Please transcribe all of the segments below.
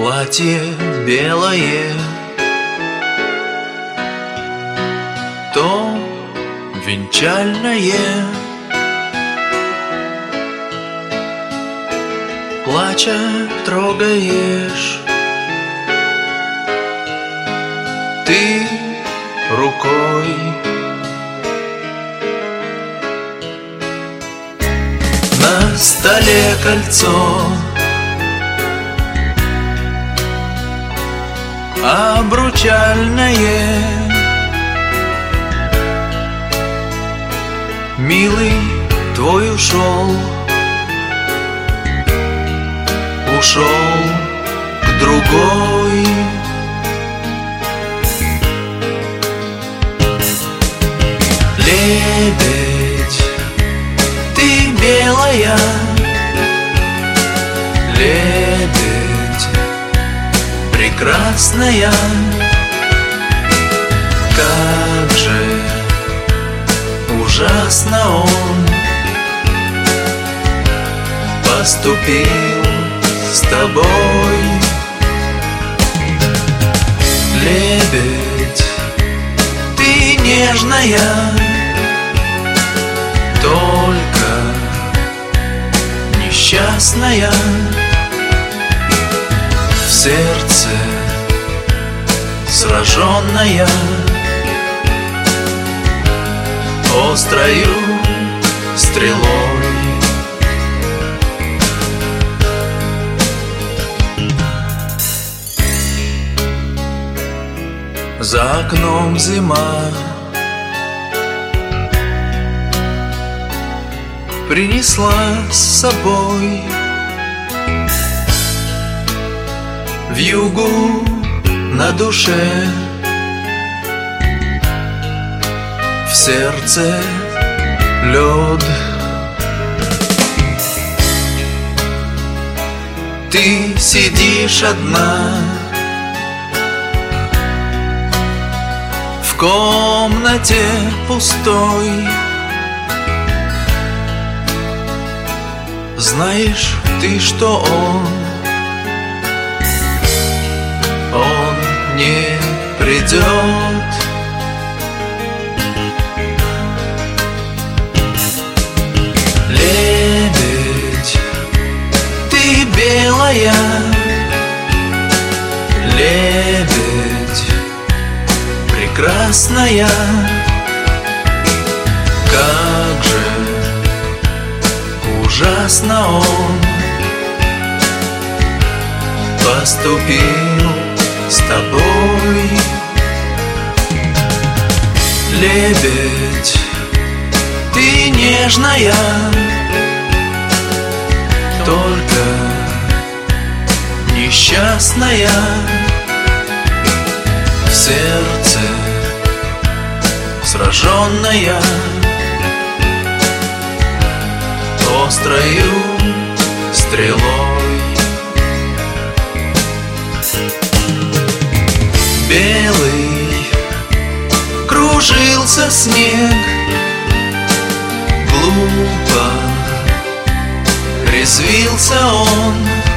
Платье белое, то венчальное, плача трогаешь ты рукой. На столе кольцо обручальное, милый твой ушел к другой. Лебедь, ты белая, лебедь прекрасная, как же ужасно он поступил с тобой. Лебедь, ты нежная, только несчастная, в сердце сраженная острою стрелой. За окном зима, принесла с собой вьюгу на душе, в сердце лед. Ты сидишь одна в комнате пустой, знаешь ты, что он не придет. Лебедь, ты белая, лебедь прекрасная, как же ужасно он поступил с тобой. Лебедь, ты нежная, только несчастная, в сердце сраженная острою стрелой. Белый кружился снег, глупо резвился он,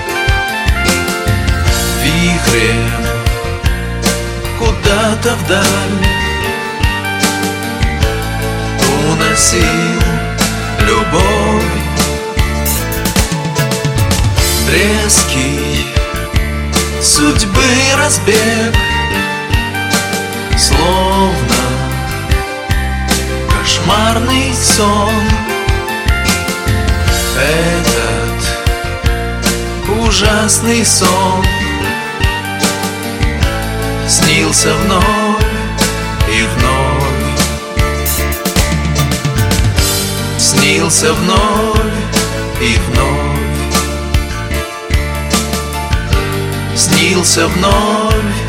вихрем куда-то вдаль уносил любовь. Резкий судьбы разбег, словно кошмарный сон, этот ужасный сон снился вновь и вновь, снился вновь и вновь, снился вновь